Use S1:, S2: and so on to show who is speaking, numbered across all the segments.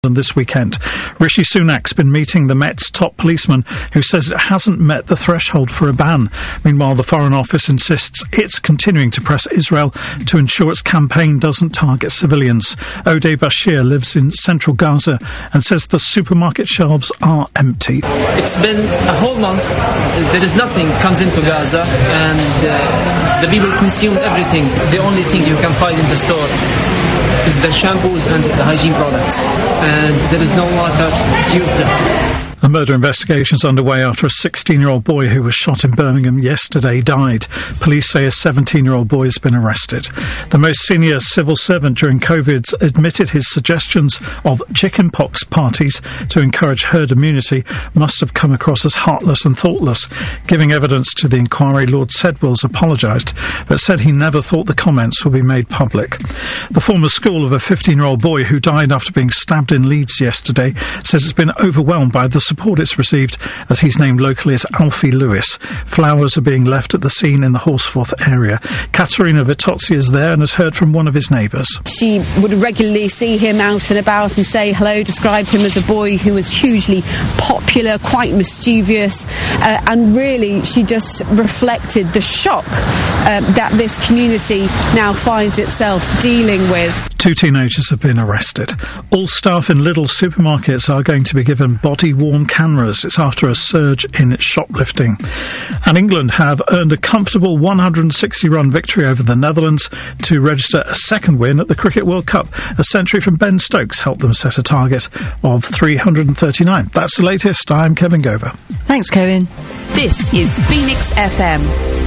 S1: this weekend. Rishi Sunak's been meeting the Met's top policeman, who says it hasn't met the threshold for a ban. Meanwhile, the Foreign Office insists it's continuing to press Israel to ensure its campaign doesn't target civilians. Odeh Bashir lives in central Gaza and says the supermarket shelves are empty.
S2: It's been a whole month. There is nothing comes into Gaza, and the people consume everything. The only thing you can find in the store is the shampoos and the hygiene products, and there is no water to use them.
S1: A murder investigation is underway after a 16-year-old boy who was shot in Birmingham yesterday died. Police say a 17-year-old boy has been arrested. The most senior civil servant during COVID admitted his suggestions of chickenpox parties to encourage herd immunity must have come across as heartless and thoughtless. Giving evidence to the inquiry, Lord Sedwills apologised, but said he never thought the comments would be made public. The former school of a 15-year-old boy who died after being stabbed in Leeds yesterday says it's been overwhelmed by the support it's received, as he's named locally as Alfie Lewis. Flowers are being left at the scene in the Horsforth area. Katerina Vitozzi is there and has heard from one of his neighbours.
S3: She would regularly see him out and about and say hello, described him as a boy who was hugely popular, quite mischievous, and really she just reflected the shock that this community now finds itself dealing with.
S1: 2 teenagers have been arrested. All staff in Lidl supermarkets are going to be given body-worn cameras. It's after a surge in shoplifting. And England have earned a comfortable 160-run victory over the Netherlands to register a second win at the Cricket World Cup. A century from Ben Stokes helped them set a target of 339. That's the latest. I'm Kevin Gover.
S4: Thanks, Kevin.
S5: This is Phoenix FM.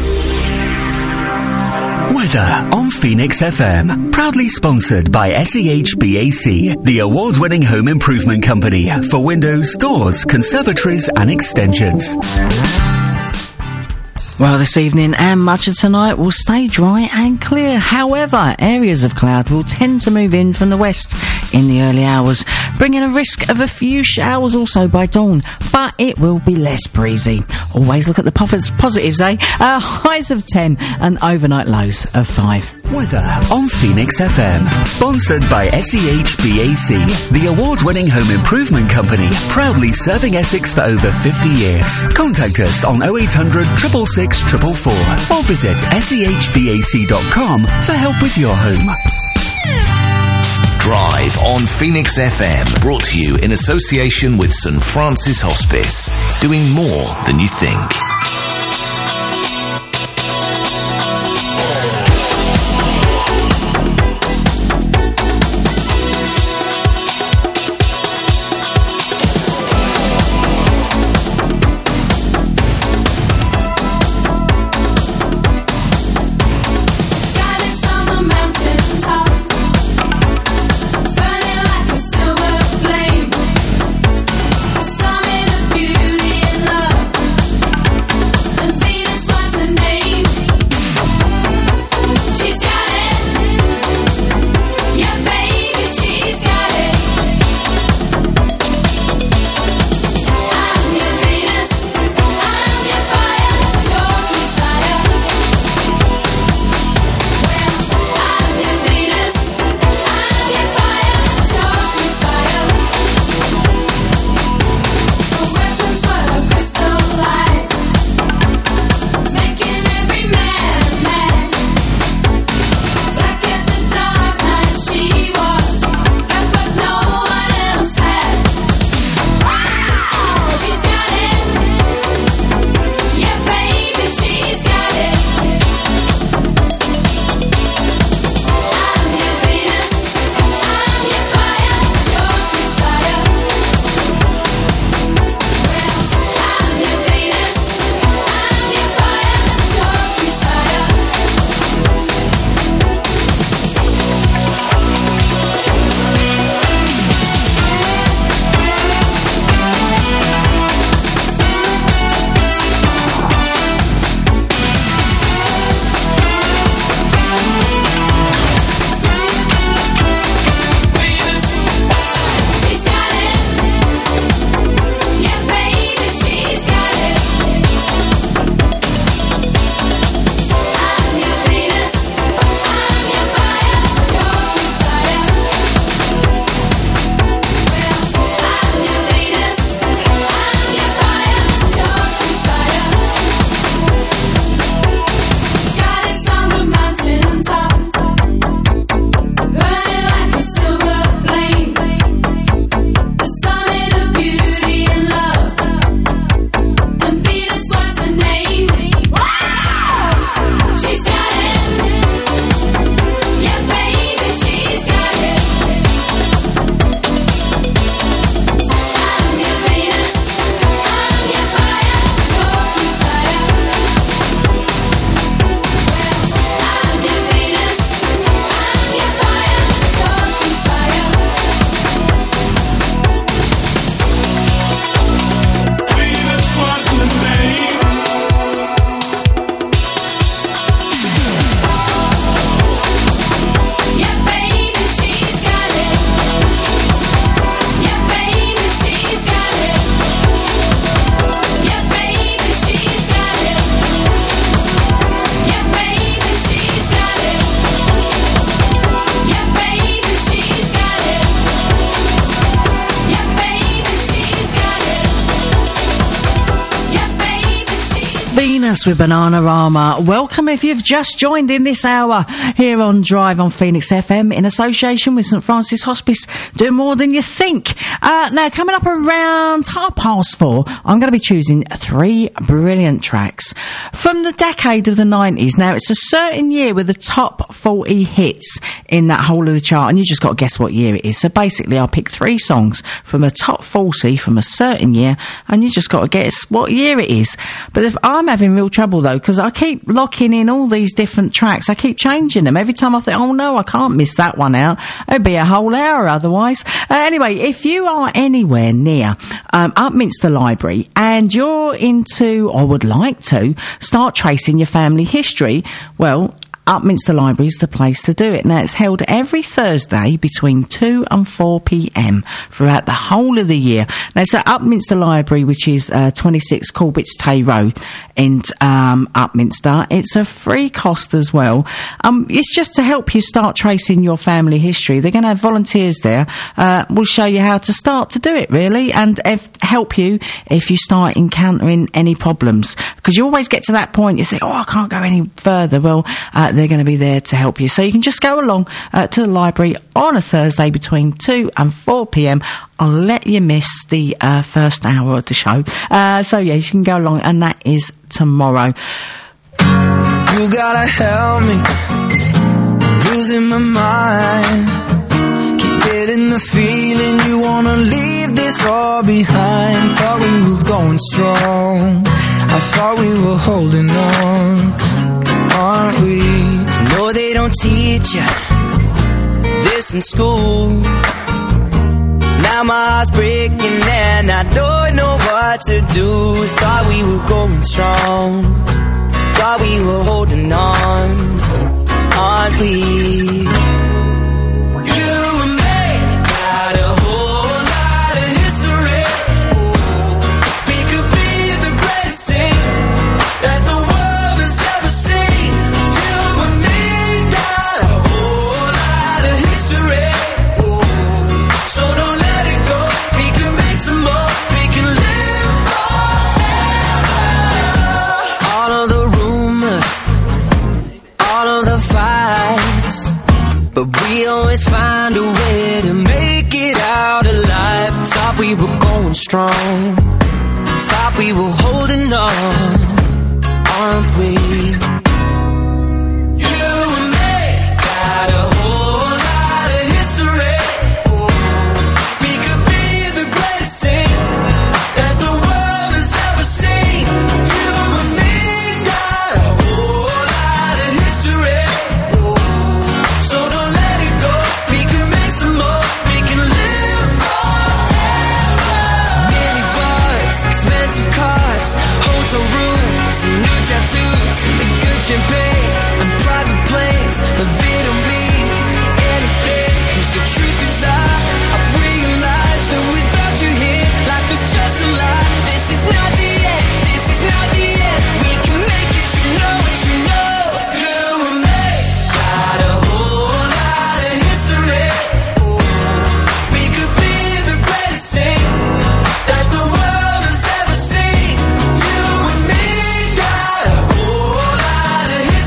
S6: Weather on Phoenix FM. Proudly sponsored by SEHBAC, the award-winning home improvement company for windows, doors, conservatories and extensions.
S4: Well, this evening and much of tonight will stay dry and clear. However, areas of cloud will tend to move in from the west in the early hours, bringing a risk of a few showers also by dawn, but it will be less breezy. Always look at the positives, eh? Highs of 10 and overnight lows of 5.
S6: Weather on Phoenix FM. Sponsored by SEHBAC, the award-winning home improvement company, proudly serving Essex for over 50 years. Contact us on 0800 666 444 or visit sehbac.com for help with your home.
S7: Drive on Phoenix FM, brought to you in association with St Francis Hospice, doing more than you think.
S4: Venus with Bananarama. Welcome if you've just joined in this hour here on Drive on Phoenix FM in association with St Francis Hospice, doing more than you think. Now, coming up around 4:30, I'm going to be choosing 3 brilliant tracks from the decade of the 90s. Now, it's a certain year with the top 40 hits in that whole of the chart, and you just got to guess what year it is. So basically, I'll pick 3 songs from a top 40 from a certain year, and you just got to guess what year it is. But if I'm having real trouble though, because I keep locking in all these different tracks. I keep changing them every time. I think, oh no, I can't miss that one out. It'd be a whole hour otherwise. Anyway, if you are anywhere near Upminster Library and you're into, or would like to, start tracing your family history, well, Upminster Library is the place to do it. Now, it's held every Thursday between 2 and 4 p.m. throughout the whole of the year. Now, it's at Upminster Library, which is 26 Corbett's Tay Road in Upminster. It's a free cost as well. It's just to help you start tracing your family history. They're going to have volunteers there. We'll show you how to start to do it, really, and help you if you start encountering any problems. Because you always get to that point, you say, oh, I can't go any further. Well, they're going to be there to help you. So you can just go along to the library on a Thursday between 2 and 4 p.m. I'll let you miss the first hour of the show. So, yeah, you can go along, and that is tomorrow.
S8: You gotta help me, losing my mind. Keep getting the feeling you wanna leave this all behind. Thought we were going strong, I thought we were holding on, aren't we? No, they don't teach you this in school. Now my heart's breaking and I don't know what to do. Thought we were going strong, thought we were holding on, aren't we? You and me got a whole lot of history. We could be the greatest thing that the world has ever seen. You and me got a whole lot of history. So don't let it go. We can make some more. We can live forever. All of the rumors, all of the fights, but we always find a way to make it out alive. Thought we were going strong, thought we were holding on, aren't we? You and me got a whole lot of history. We could be the greatest thing that the world has ever seen. You and me got a whole lot of history. So don't let it go. We can make some more. We can live forever. Many bars, expensive cars, hotel rooms, and new tattoos, and the good champagne and private planes, but they don't mean anything. 'Cause the truth is I realized that without you here, life is just a lie. This is not the end. This is not the end. We can make it. You know it. You know. You and me got a whole lot of history. We could be the greatest thing that the world has ever seen. You and me got a whole lot of history.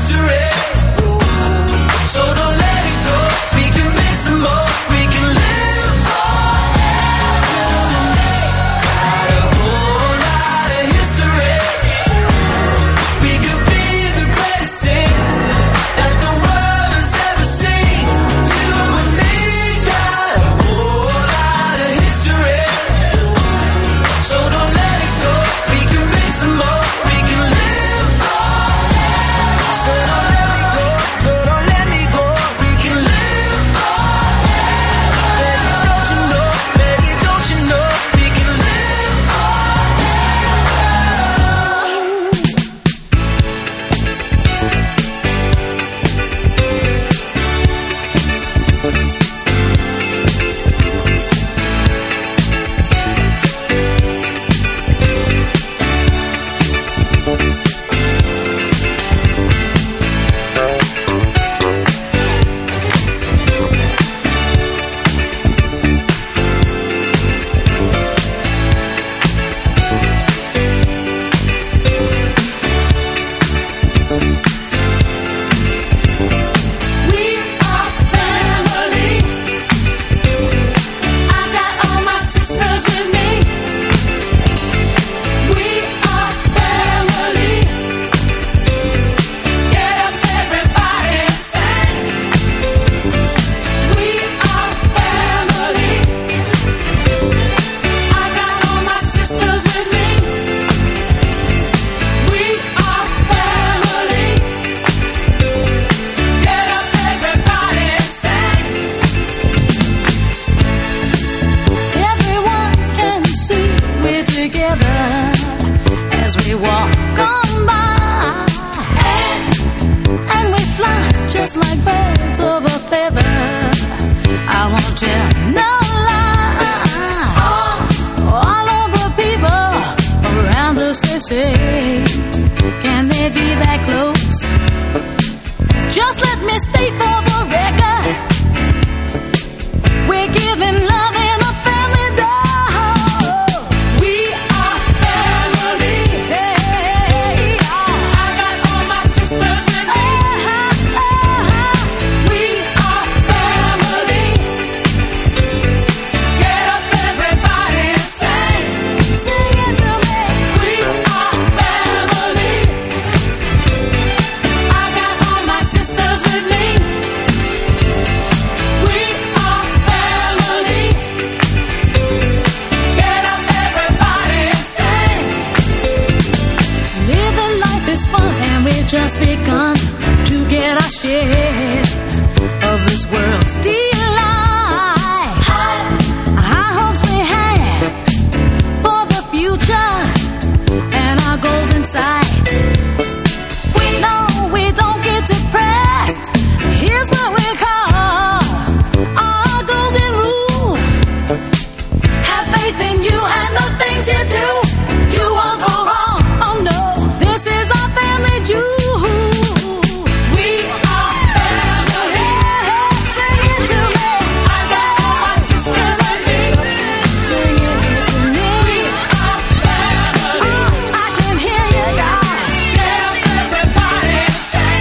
S8: faith in you and the things you do, you won't go wrong. Oh no, this is our family jewel. We are family. Sing it to me. I got all my sisters with me. Sing it to me. We are family. I can hear you, God. Tell everybody, say,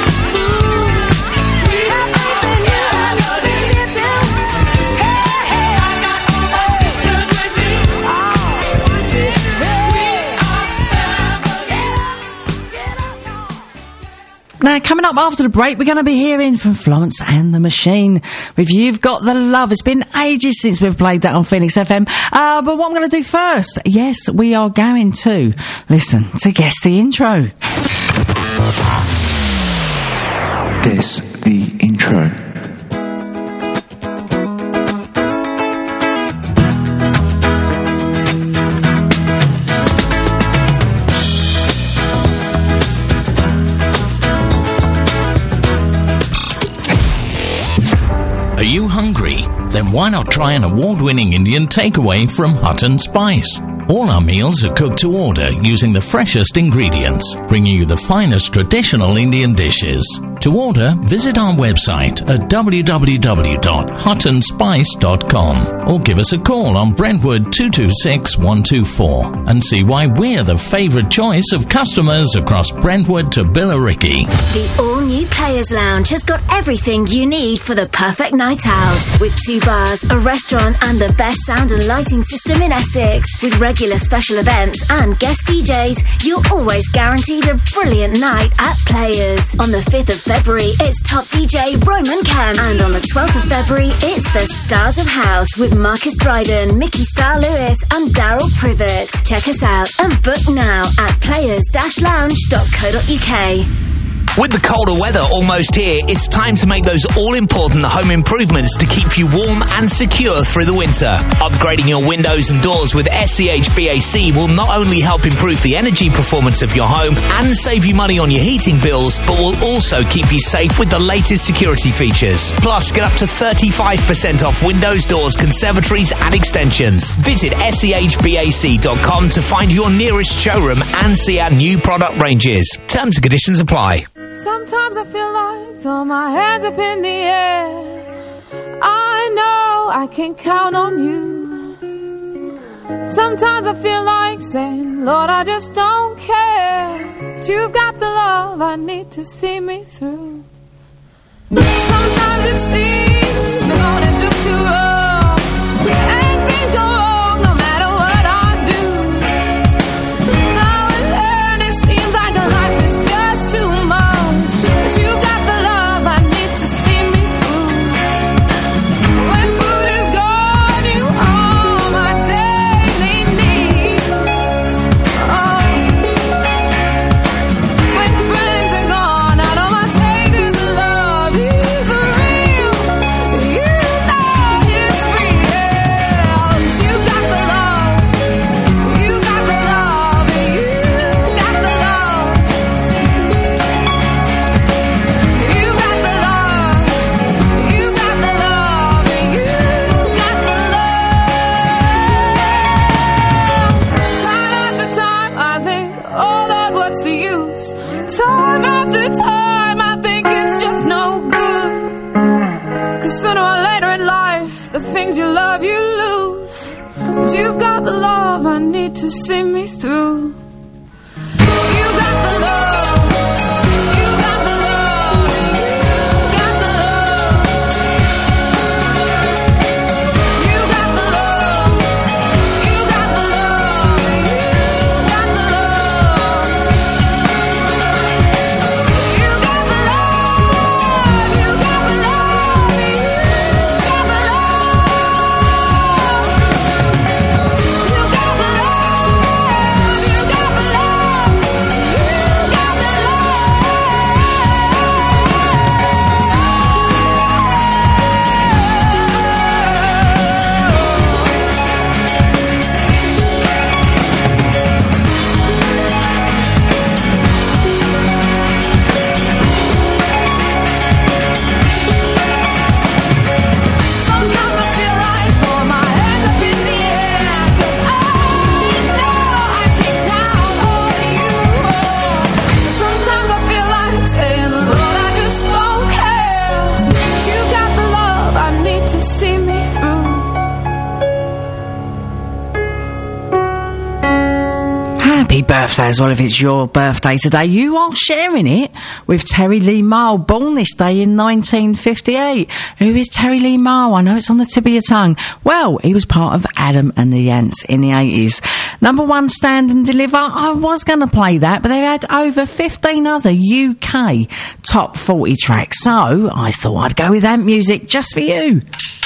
S8: we are family. I know things you do. Hey, I got all my sisters with me. We are family.
S4: Now, coming up after the break, we're going to be hearing from Florence and the Machine with You've Got the Love. It's been ages since we've played that on Phoenix FM. But what I'm going to do first, yes, we are going to listen to Guess the Intro.
S9: Guess the Intro.
S10: Are you hungry? Then why not try an award-winning Indian takeaway from Hut and Spice? All our meals are cooked to order using the freshest ingredients, bringing you the finest traditional Indian dishes. To order, visit our website at www.hutandspice.com or give us a call on Brentwood 226 124 and see why we're the favourite choice of customers across Brentwood to Billericay.
S11: The all-new Players Lounge has got everything you need for the perfect night out. With 2 bars, a restaurant and the best sound and lighting system in Essex. With regular special events and guest DJs, you're always guaranteed a brilliant night at Players. On the 5th of February, it's top DJ Roman Kemp. And on the 12th of February, it's the Stars of House with Marcus Dryden, Mickey Star Lewis and Daryl Privet. Check us out and book now at players-lounge.co.uk.
S12: With the colder weather almost here, it's time to make those all-important home improvements to keep you warm and secure through the winter. Upgrading your windows and doors with SCHBAC will not only help improve the energy performance of your home and save you money on your heating bills, but will also keep you safe with the latest security features. Plus, get up to 35% off windows, doors, conservatories and extensions. Visit SCHBAC.com to find your nearest showroom and see our new product ranges. Terms and conditions apply.
S8: Sometimes I feel like throw my hands up in the air. I know I can count on you. Sometimes I feel like saying, Lord, I just don't care. But you've got the love I need to see me through. Sometimes it seems the going is just too rough, and things go wrong no matter what I do. Now and then it seems like life is just too much. You've got the love I need to see me through. When food is gone, you are my daily need. Oh. When friends are gone, I know my Savior's love is real. You know it's real. You got the love. You got the love. You got the love. You got the love, you got the love, you got the love. Time after time, I think, oh Lord, what's the use? Time after time, I think it's just no good. 'Cause sooner or later in life, the things you love, you lose. But you've got the love I need to see me through. You got the love. You got the love. You got the love. You got the love. You got the love. You got the love. You got the love. You got the love. You got the love. You got
S4: Happy birthday as well if it's your birthday today. You are sharing it with Terry Lee Marl, born this day in 1958. Who is Terry Lee Marl? I know it's on the tip of your tongue. Well, he was part of Adam and the Ants in the 80s. Number 1, Stand and Deliver. I was going to play that, but they had over 15 other UK top 40 tracks. So I thought I'd go with Ant Music just for you.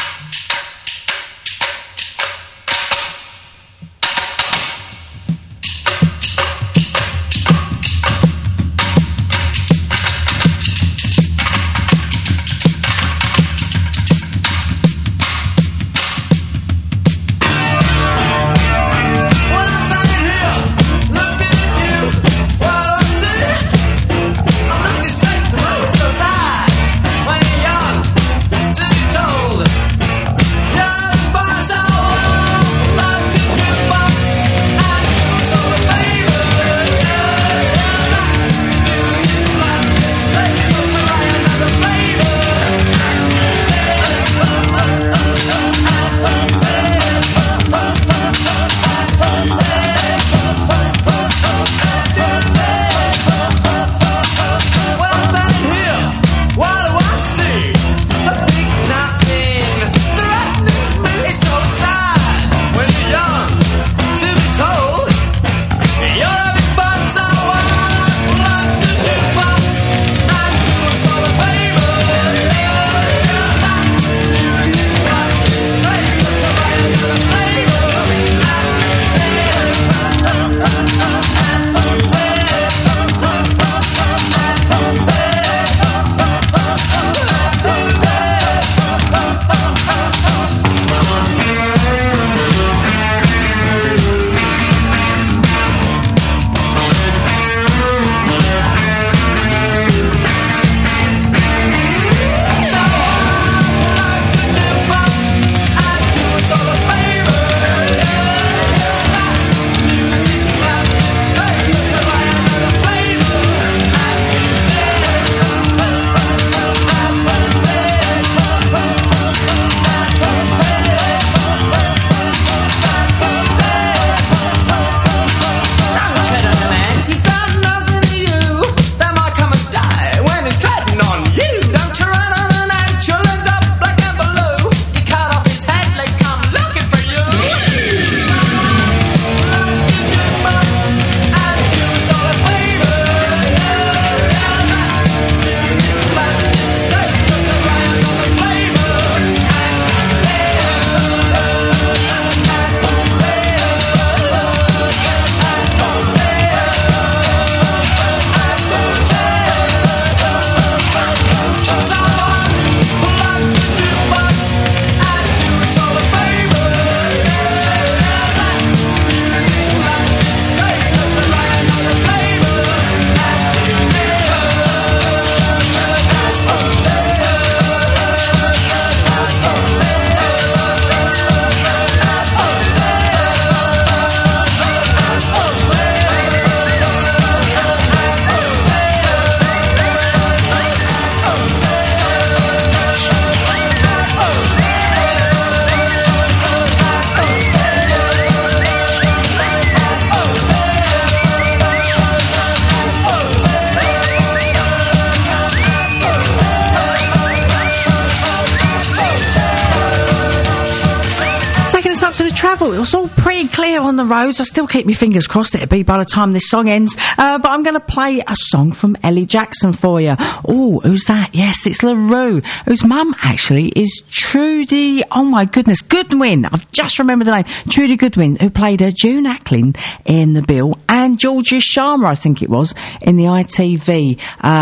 S4: Travel. It was all pretty clear on the roads. I still keep my fingers crossed it'll be by the time this song ends. But I'm going to play a song from Ellie Jackson for you. Oh, who's that? Yes, it's LaRue, whose mum actually is Trudy, oh my goodness, Goodwin. I've just remembered the name. Trudy Goodwin, who played June Ackland in The Bill, and Georgia Sharma, I think it was, in the ITV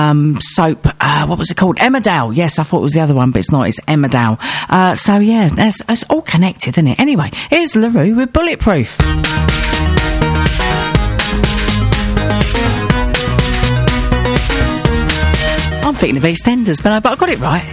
S4: soap, what was it called? Emmerdale. Yes, I thought it was the other one, but it's not. It's Emmerdale. So yeah, it's all connected, isn't it? Anyway, here's LaRue with Bulletproof. I'm thinking of EastEnders, but I got it right.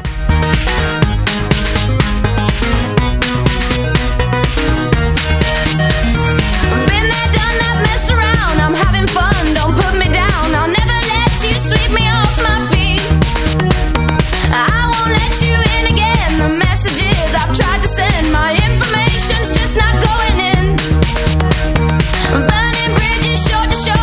S13: Burning bridges, shore to shore.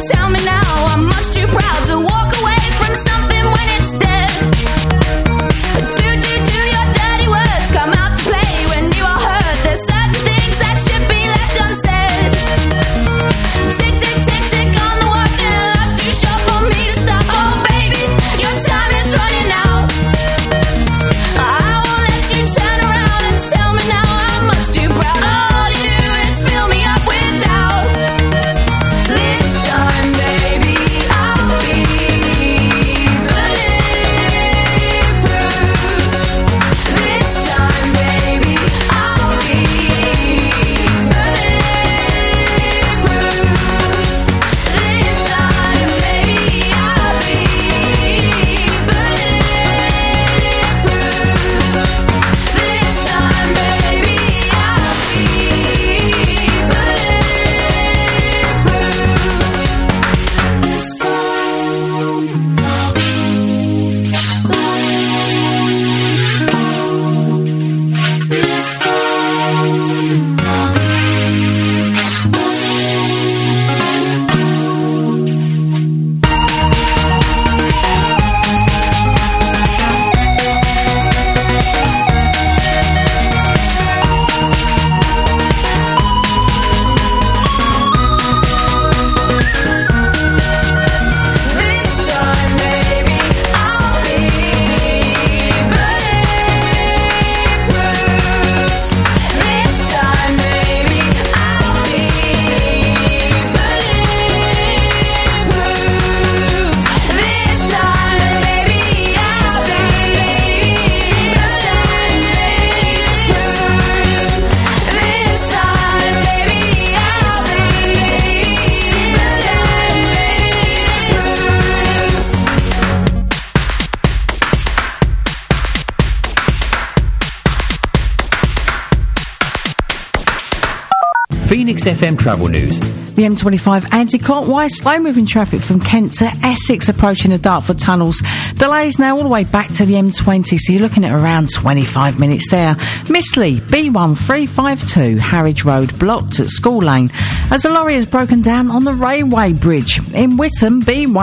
S13: tell me now I'm much too proud to walk away from something when it's dead. Do your dirty words come out to play when you are hurt? There's certain things that should be left unsaid. Tick, tick, tick, tick on the watch and life's too short for me to stop. Oh baby, your time is running out. I won't let you turn around and tell me now I'm much too proud. All you do is fill me up with doubt. This time, baby, I'll be bulletproof. This time, baby, I'll be bulletproof. This time, baby, I'll be bulletproof. This time, baby, I'll
S14: Phoenix FM travel news.
S4: The M25 anti-clockwise, slow-moving traffic from Kent to Essex approaching the Dartford tunnels. Delays now all the way back to the M20, so you're looking at around 25 minutes there. Missley, B1352, Harwich Road blocked at School Lane as a lorry has broken down on the railway bridge. In Whittam,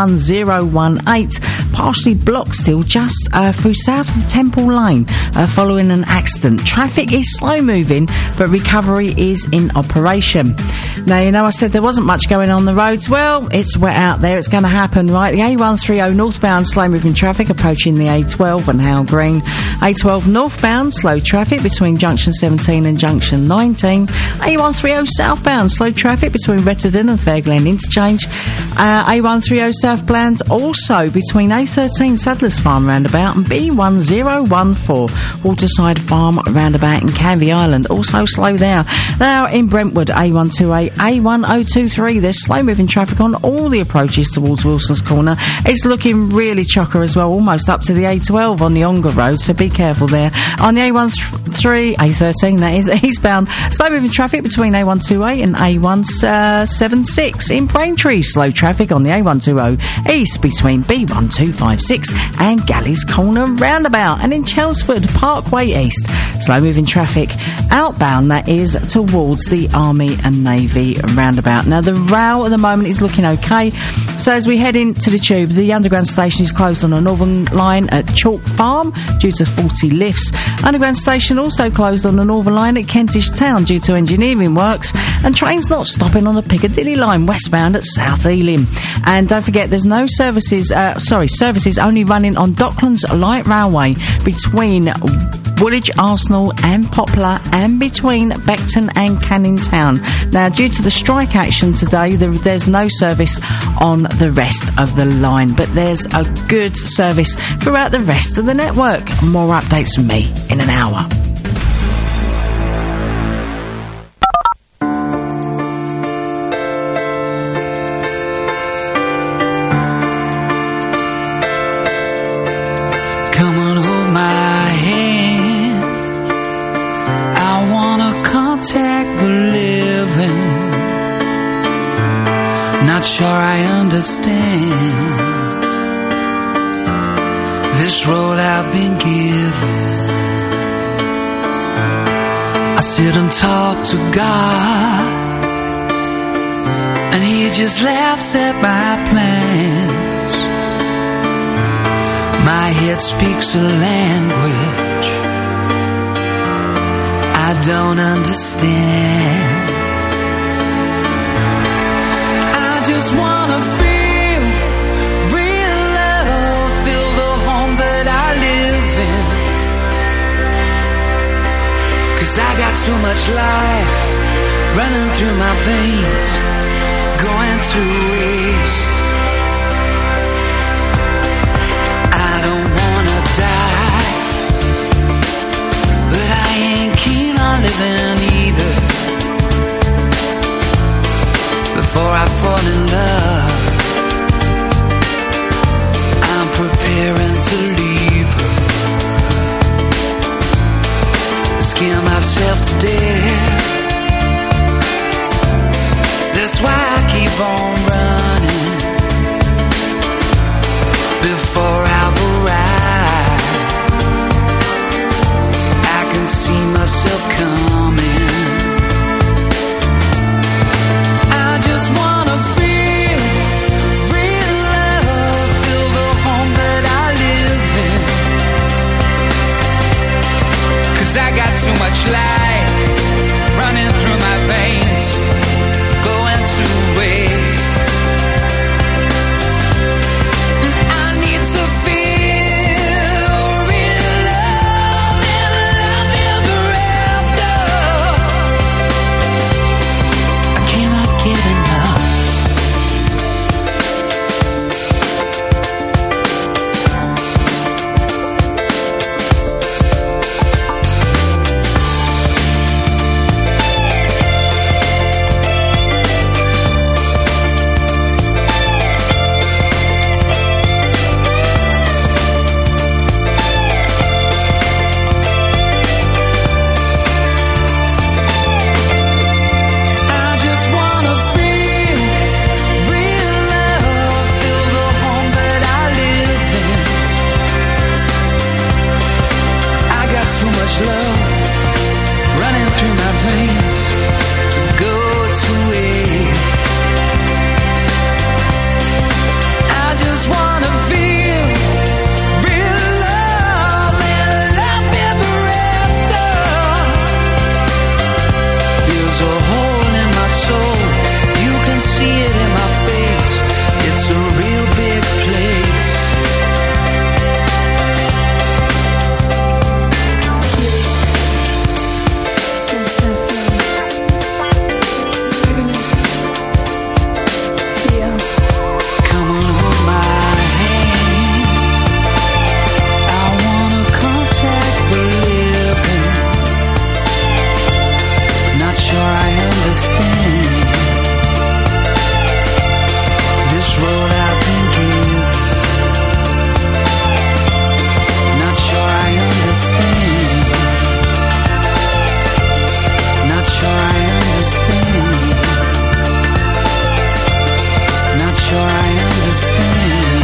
S4: B1018, partially blocked still just through south of Temple Lane following an accident. Traffic is slow-moving, but recovery is in operation. Now, you know, I said there wasn't much going on the roads. Well, it's wet out there. It's going to happen, right? The A130 northbound slow-moving traffic approaching the A12 and Howell Green. A12 northbound slow traffic between junction 17 and junction 19. A130 southbound slow traffic between Retterdon and Fairglen Interchange. A130 southbound also between A13 Sadler's Farm roundabout and B1014 Waterside Farm roundabout in Canvey Island. Also slow there. Now in Brentwood, A128, A1023, there's slow-moving traffic on all the approaches towards Wilson's Corner. It's looking really chocker as well, almost up to the A12 on the Ongar Road, so be careful there. On the A13, that is, eastbound, slow-moving traffic between A128 and A176. In Braintree, slow traffic on the A120 east between B1256 and Galleys Corner roundabout. And in Chelmsford, Parkway East, slow-moving traffic outbound, that is, towards the Army and Navy roundabout. Now, the rail at the moment is looking okay. So as we head into the tube, the underground station is closed on the Northern Line at Chalk Farm due to faulty lifts. Underground station also closed on the Northern Line at Kentish Town due to engineering works. And trains not stopping on the Piccadilly Line westbound at South Ealing. And don't forget, there's no services only running on Docklands Light Railway between Woolwich, Arsenal and Poplar, and between Beckton and Canning Town. Now, due to the strike action today, there's no service on the rest of the line, but there's a good service throughout the rest of the network. More updates from me in an hour.
S15: Sure I understand this road I've been given. I sit and talk to God, and and he just laughs at my plans. My head speaks a language I don't understand. I just wanna feel real love, feel the home that I live in. 'Cause I got too much life running through my veins, going to waste. I don't wanna die, but I ain't keen on living either. Before I fall in love, I'm preparing to leave her, scare myself to death. That's why I keep on running before I've arrived. I can see myself coming. I just wanna feel real love, feel the home that I live in. 'Cause I got too much life running through my veins, going to waste. And I need to feel real love and love ever after. I cannot get enough. I just wanna feel real love, feel the home that I live in. I got too much love running through my veins to go to waste. I just wanna feel real love and love ever after. There's a hole in my soul, you can see it in my face. It's a real big place. Come on, hold my hand. I wanna contact the living. Not sure I understand this road I've been given. Not sure I understand. Not sure I understand. Not sure I understand.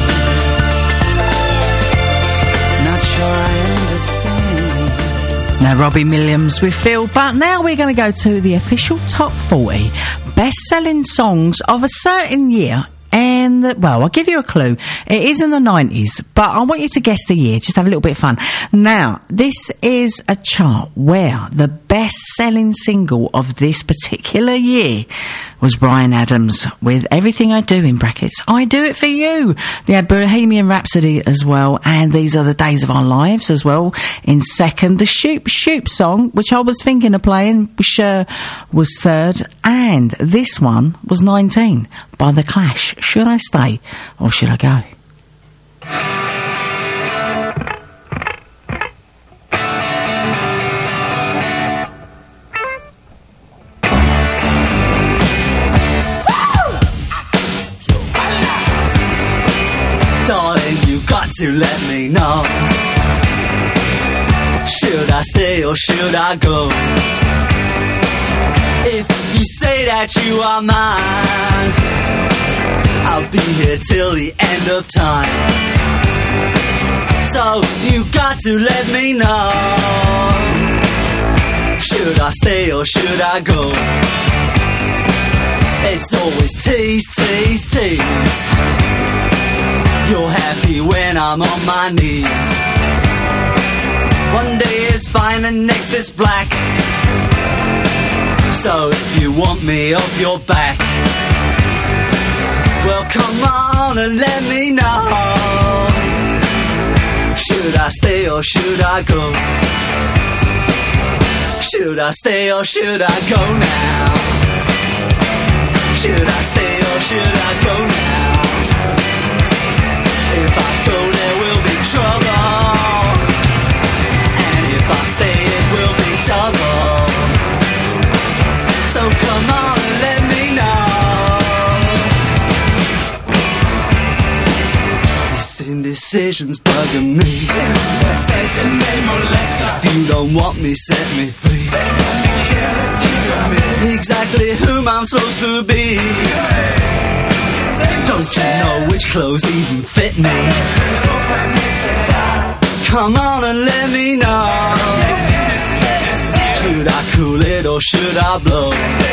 S15: Not sure I understand.
S4: Now, Robbie Williams with Phil, but now we're going to go to the official top 40 best-selling songs of a certain year. And, well, I'll give you a clue. It is in the 90s, but I want you to guess the year. Just have a little bit of fun. Now, this is a chart where the best-selling single of this particular year was Bryan Adams with Everything I Do, in brackets, I Do It For You. They had Bohemian Rhapsody as well, and These Are the Days of Our Lives as well in second. The Shoop Shoop song, which I was thinking of playing, was third. And this one was 19 by The Clash. Should I stay or should I go?
S16: Darling, you got to let me know. Should I stay or should I go? If you say that you are mine, I'll be here till the end of time. So you got to let me know. Should I stay or should I go? It's always tease, tease, tease. You're happy when I'm on my knees. One day is fine and next is black. So if you want me off your back, well come on and let me know. Should I stay or should I go? Should I stay or should I go now? Should I stay or should I go now? If I go there will be trouble, and if I stay it will be double. So come on and let me know. This indecision's bugging me. If you don't want me, set me free. Exactly whom I'm supposed to be. Don't you know which clothes even fit me? Come on and let me know. Should I cool it or should I blow?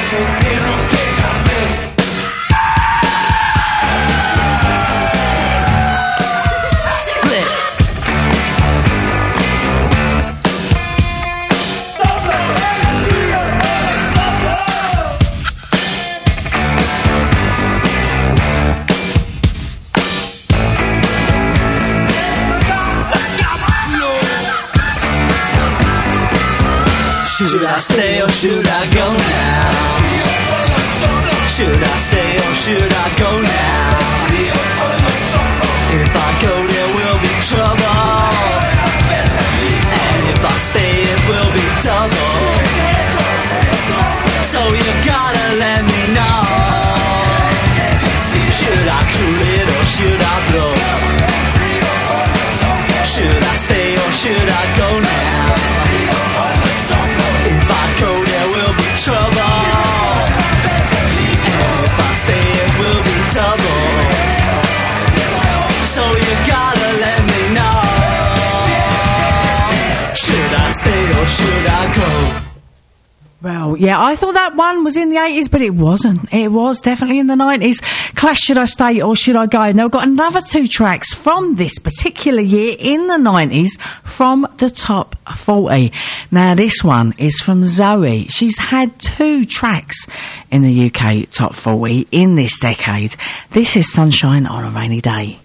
S16: Should I stay or should I go now? Should I stay or should I go now? If I go there will be trouble, and if I stay it will be double. So you gotta let me know. Should I cool it or should I blow? Should I stay or should I go now? If I go there will be trouble, and if I stay it will be double. So you gotta let me know. Should I stay or should I go?
S4: Well, yeah, I thought that one was in the 80s, but it wasn't. It was definitely in the 90s. Clash, Should I Stay or Should I Go? And they've got another two tracks from this particular year in the 90s from the top 40. Now, this one is from Zoe. She's had two tracks in the UK top 40 in this decade. This is Sunshine on a Rainy Day.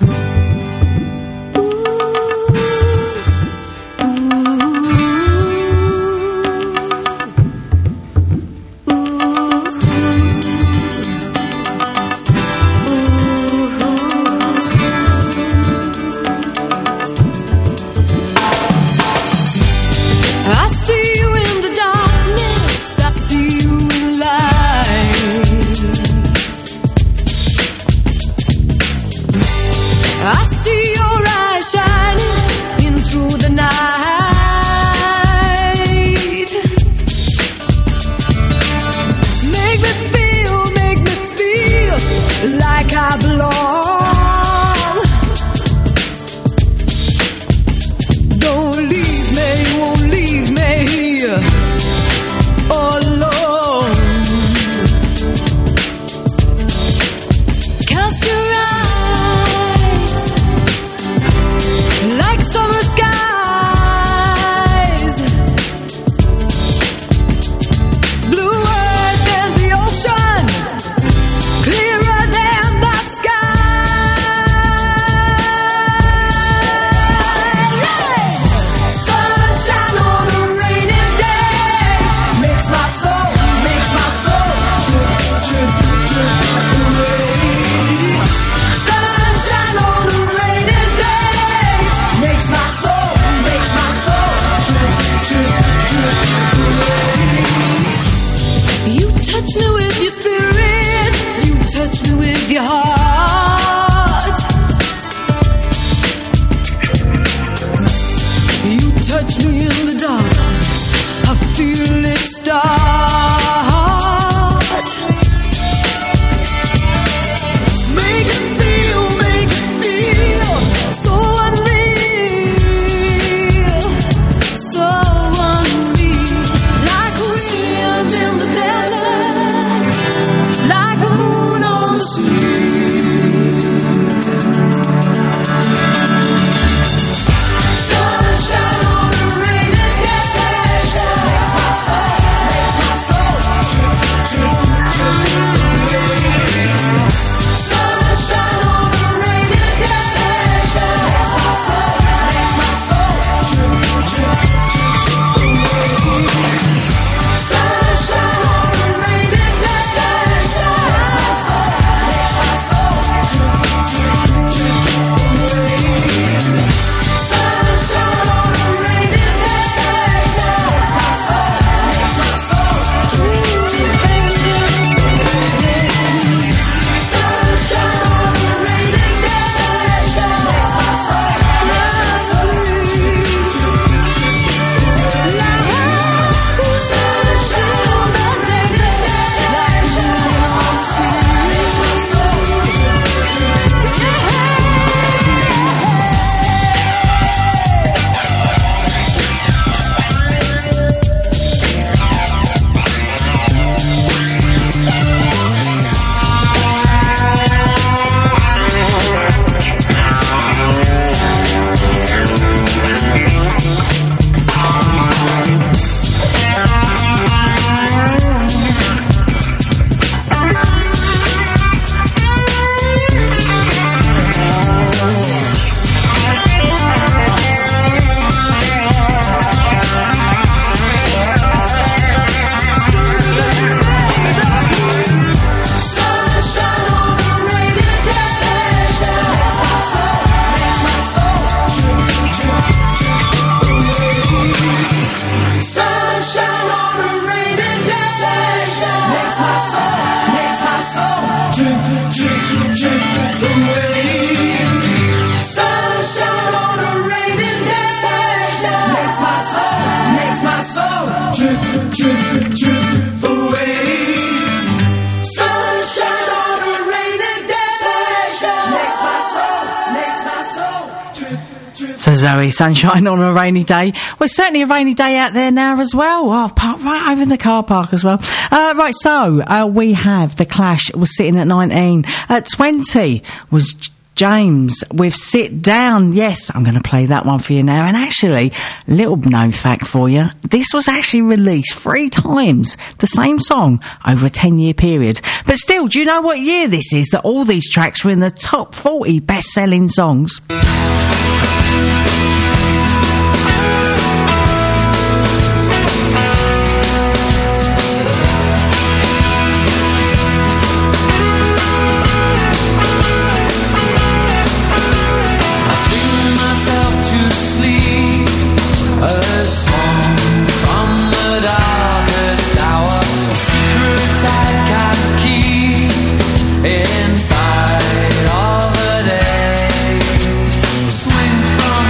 S4: So Zoe, sunshine on a rainy day. Well, it's certainly a rainy day out there now as well. Oh, I've parked right over in the car park as well. Right, so we have The Clash was sitting at 19. At 20 was James with Sit Down. Yes, I'm going to play that one for you now. And actually, little known fact for you, this was actually released 3 times, the same song, over a 10-year period. But still, do you know what year this is that all these tracks were in the top 40 best-selling songs?
S8: Inside of a day, swing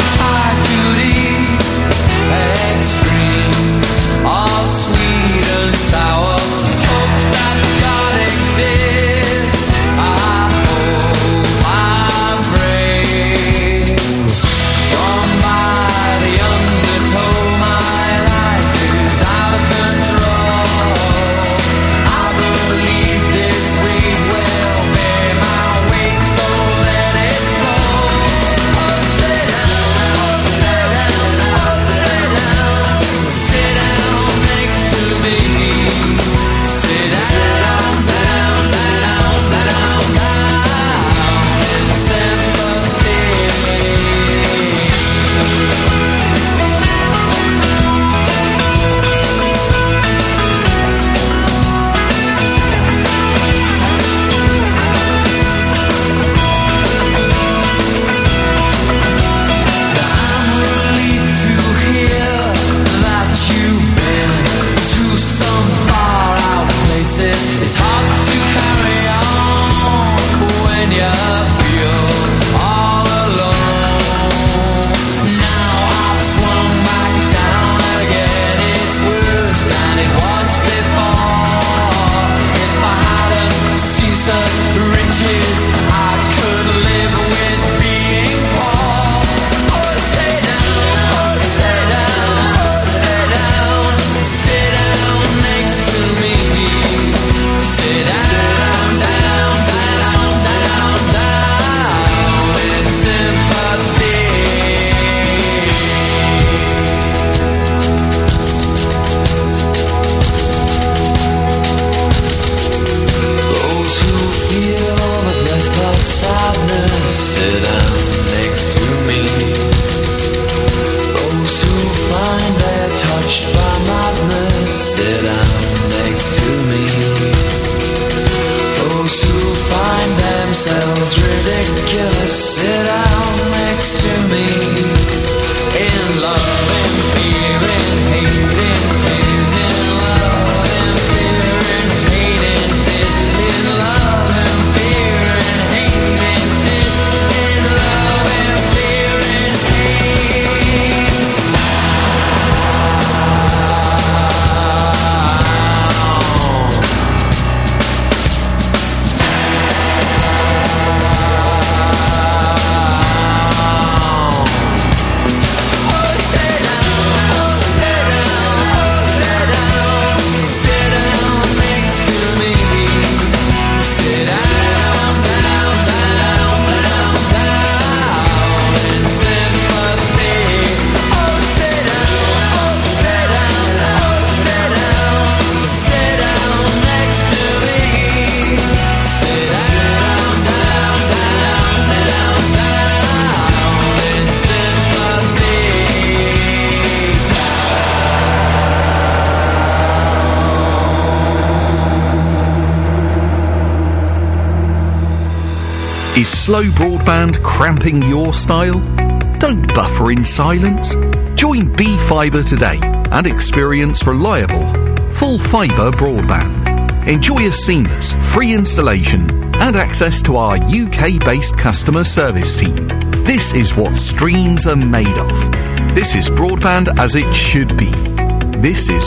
S17: Is slow broadband cramping your style? Don't buffer in silence. Join B-Fibre today and experience reliable, full fibre broadband. Enjoy a seamless, free installation and access to our UK-based customer service team. This is what streams are made of. This is broadband as it should be. This is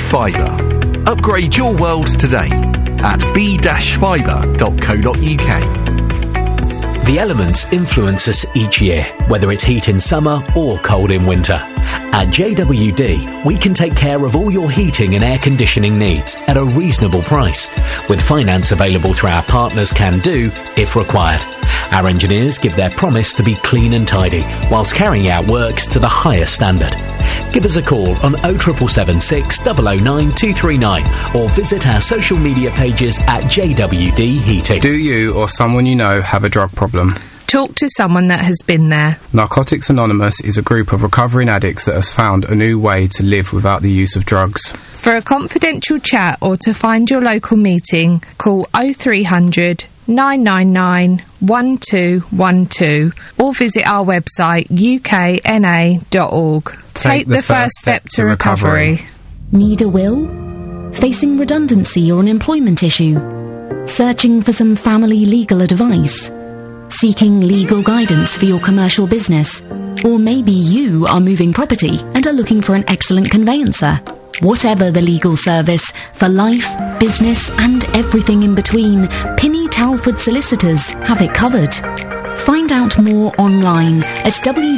S17: B-Fibre. Upgrade your world today at b-fibre.co.uk.
S18: The elements influence us each year, whether it's heat in summer or cold in winter. At JWD, we can take care of all your heating and air conditioning needs at a reasonable price, with finance available through our partners Can Do if required. Our engineers give their promise to be clean and tidy, whilst carrying out works to the highest standard. Give us a call on 07776 009 239 or visit our social media pages at JWD Heating.
S19: Do you or someone you know have a drug problem?
S20: Talk to someone that has been there.
S19: Narcotics Anonymous is a group of recovering addicts that has found a new way to live without the use of drugs.
S20: For a confidential chat or to find your local meeting, call 0300 999 1212 or visit our website ukna.org. Take the first step to recovery.
S21: Need a will? Facing redundancy or an employment issue? Searching for some family legal advice? Seeking legal guidance for your commercial business? Or maybe you are moving property and are looking for an excellent conveyancer? Whatever the legal service, for life, business and everything in between, Pinny Talford Solicitors have it covered. Find out more online at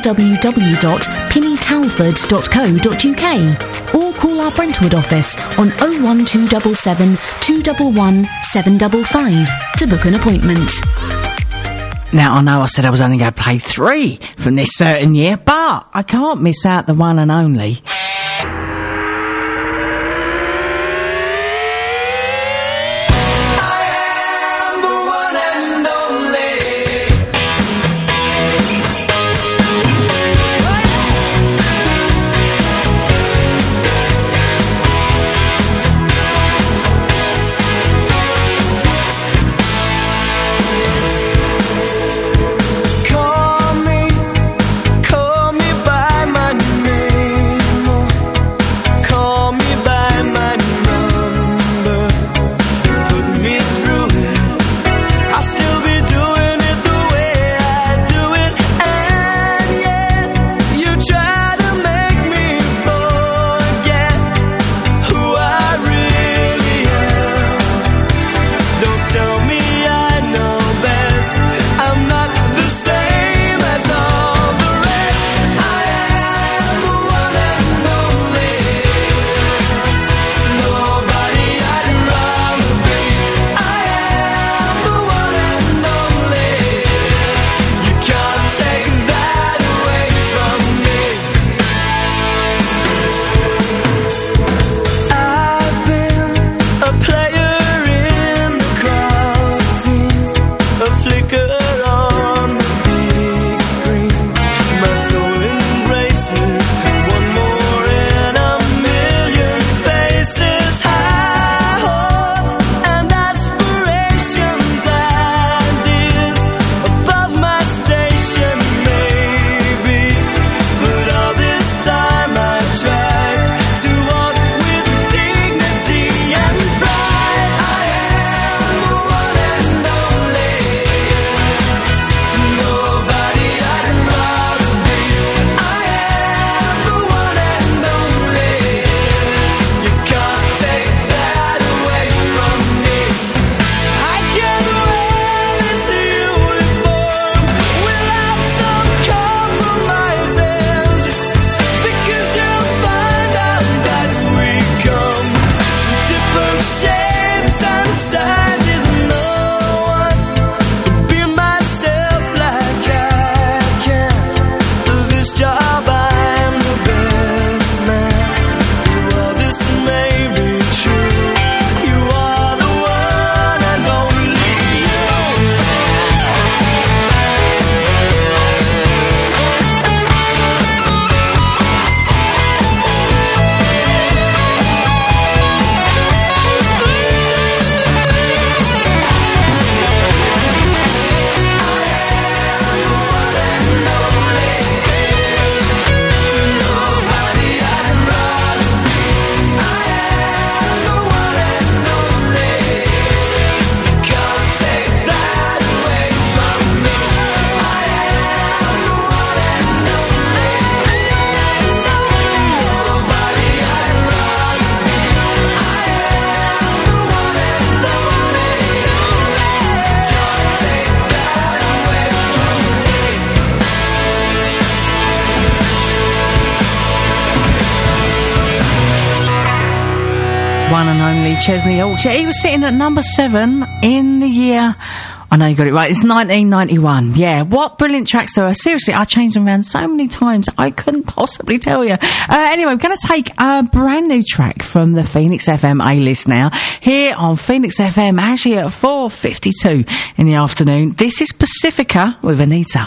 S21: www.pinnytalford.co.uk or call our Brentwood office on 01277 211 755 to book an appointment.
S4: Now, I know I said I was only going to play 3 from this certain year, but I can't miss out the one and only.
S8: Call me by my name.
S4: one and only Chesney Hawkes. Yeah, he was sitting at number 7 in the year... I know you got it right. It's 1991. Yeah, what brilliant tracks there are. Seriously, I changed them around so many times, I couldn't possibly tell you. Anyway, we're going to take a brand new track from the Phoenix FM A-list now. Here on Phoenix FM, actually at 4:52 in the afternoon. This is Pacifica with Anita.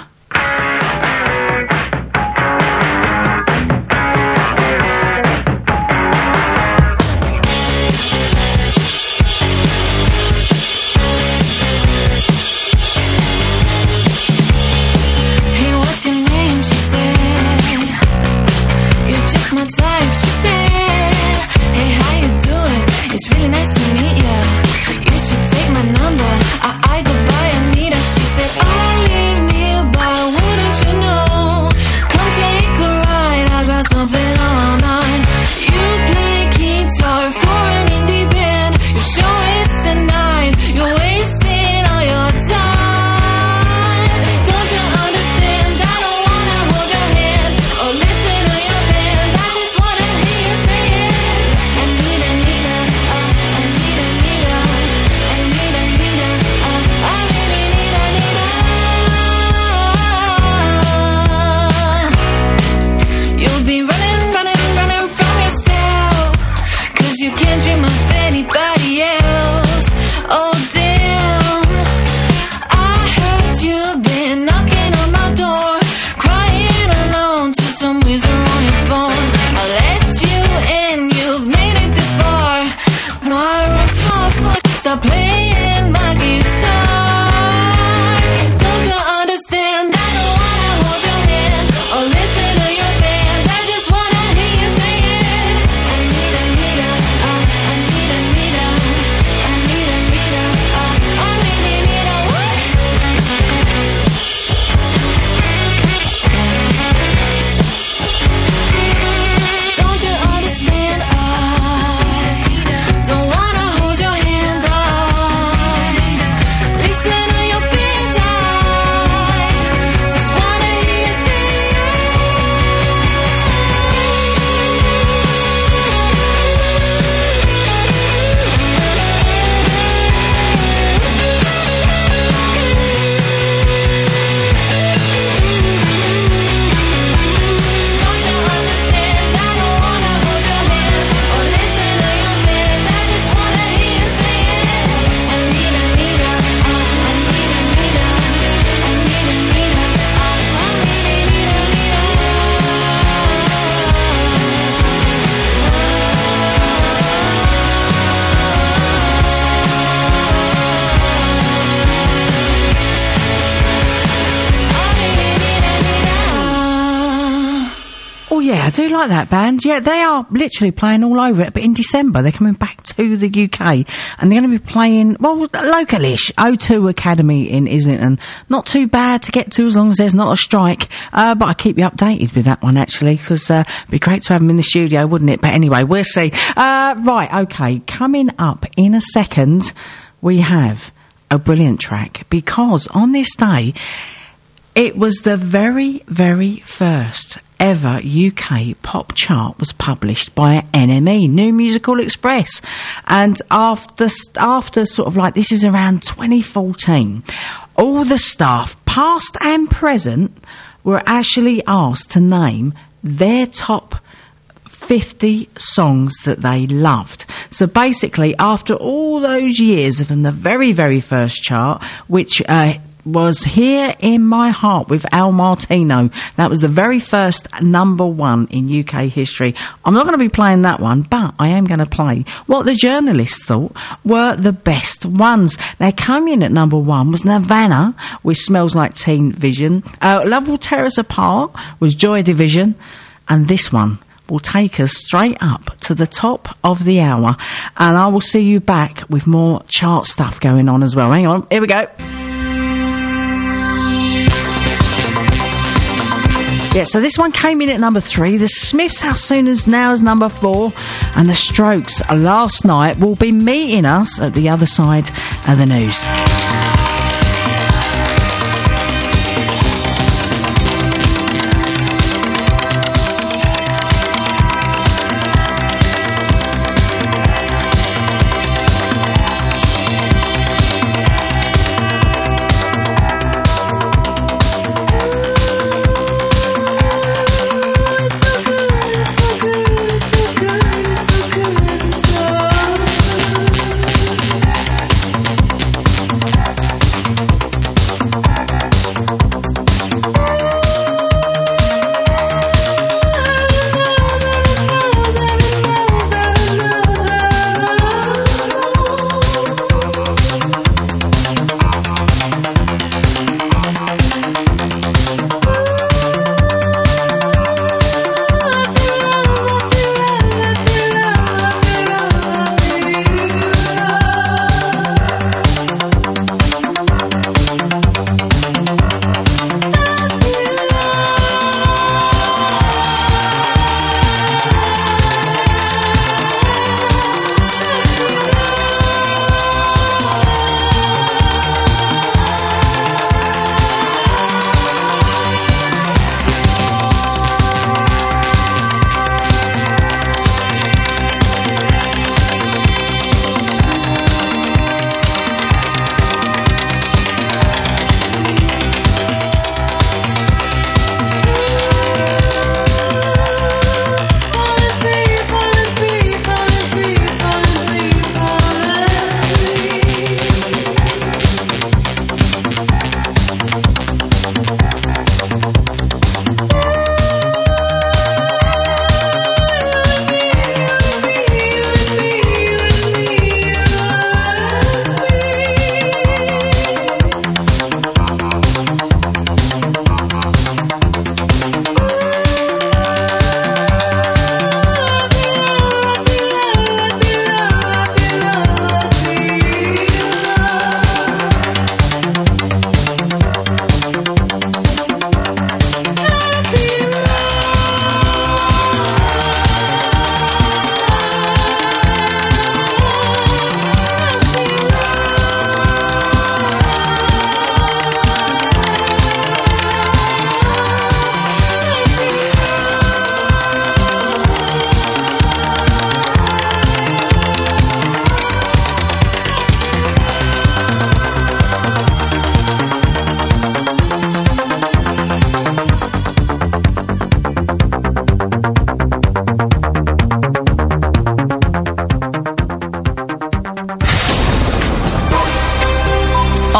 S4: I do like that band. Yeah, they are literally playing all over it, but in December they're coming back to the UK and they're going to be playing, well, localish, O2 Academy in Islington. Not too bad to get to as long as there's not a strike, but I'll keep you updated with that one actually, because it'd be great to have them in the studio, wouldn't it? But anyway, we'll see. Right, okay, coming up in a second, we have a brilliant track, because on this day, it was the very, very first ever UK pop chart was published by NME, New Musical Express. And after sort of like, this is around 2014, all the staff, past and present, were actually asked to name their top 50 songs that they loved. So basically, after all those years of the very, very first chart, which was Here in My Heart with Al Martino. That was the very first number one in UK history. I'm not going to be playing that one, but I am going to play what the journalists thought were the best ones. Now, coming in at number one was Nirvana with Smells Like Teen Vision. Love Will Tear Us Apart was Joy Division. And this one will take us straight up to the top of the hour. And I will see you back with more chart stuff going on as well. Hang on, here we go. Yeah, so this one came in at number 3. The Smiths, How Soon As Now is number 4. And the Strokes, Last Night, will be meeting us at the other side of the news.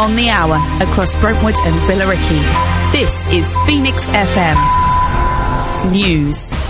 S5: on the hour across Brentwood and Billericay. This is Phoenix FM News.